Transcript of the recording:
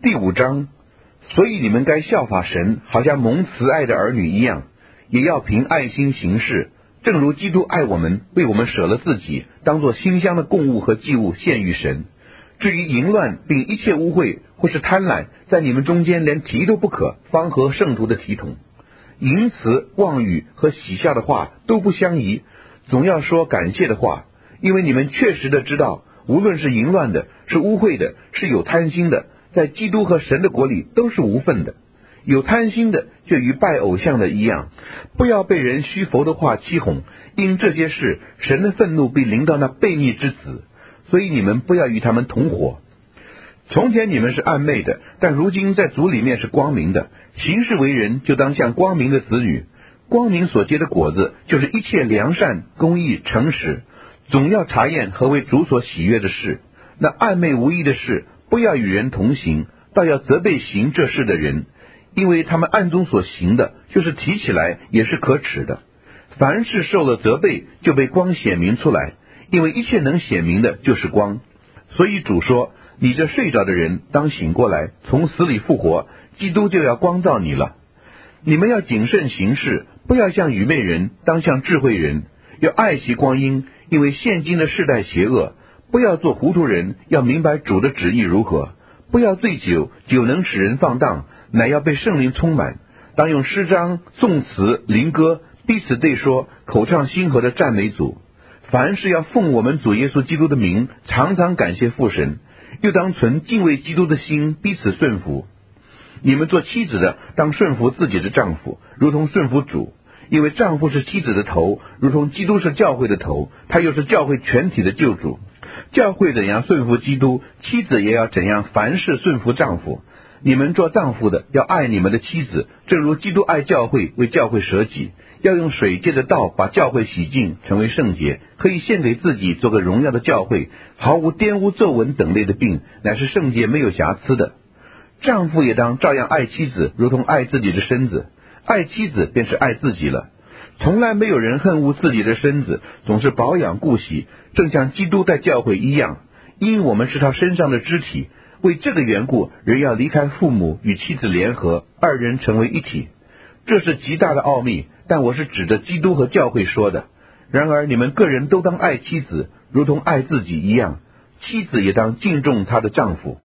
第5章，所以你们该效法神，好像蒙慈爱的儿女一样，也要凭爱心行事，正如基督爱我们，为我们舍了自己，当作馨香的供物和祭物献于神。至于淫乱并一切污秽或是贪婪，在你们中间连提都不可，方合圣徒的体统。淫词、妄语和喜笑的话都不相宜，总要说感谢的话，因为你们确实的知道，无论是淫乱的，是污秽的，是有贪心的，在基督和神的国里都是无分的。有贪心的就与拜偶像的一样，不要被人虚浮的话欺哄，因这些事神的愤怒必临到那悖逆之子，所以你们不要与他们同伙。从前你们是暗昧的，但如今在主里面是光明的，行事为人就当像光明的子女。光明所结的果子就是一切良善、公义、诚实，总要查验何为主所喜悦的事。那暗昧无益的事，不要与人同行，倒要责备行这事的人，因为他们暗中所行的，就是提起来也是可耻的。凡是受了责备，就被光显明出来，因为一切能显明的就是光。所以主说，你这睡着的人当醒过来，从死里复活，基督就要光照你了。你们要谨慎行事，不要像愚昧人，当像智慧人，要爱惜光阴，因为现今的世代邪恶。不要做糊涂人，要明白主的旨意如何。不要醉酒，酒能使人放荡，乃要被圣灵充满。当用诗章、颂词、灵歌彼此对说，口唱心和的赞美主。凡事要奉我们主耶稣基督的名，常常感谢父神，又当存敬畏基督的心，彼此顺服。你们做妻子的，当顺服自己的丈夫，如同顺服主，因为丈夫是妻子的头，如同基督是教会的头，他又是教会全体的救主。教会怎样顺服基督，妻子也要怎样凡事顺服丈夫。你们做丈夫的要爱你们的妻子，正如基督爱教会，为教会舍己，要用水借着道把教会洗净，成为圣洁，可以献给自己，做个荣耀的教会，毫无玷污、皱纹等类的病，乃是圣洁没有瑕疵的。丈夫也当照样爱妻子，如同爱自己的身子。爱妻子便是爱自己了。从来没有人恨恶自己的身子，总是保养顾惜，正像基督在教会一样，因我们是他身上的肢体。为这个缘故，人要离开父母，与妻子联合，二人成为一体。这是极大的奥秘，但我是指着基督和教会说的。然而你们个人都当爱妻子，如同爱自己一样，妻子也当敬重她的丈夫。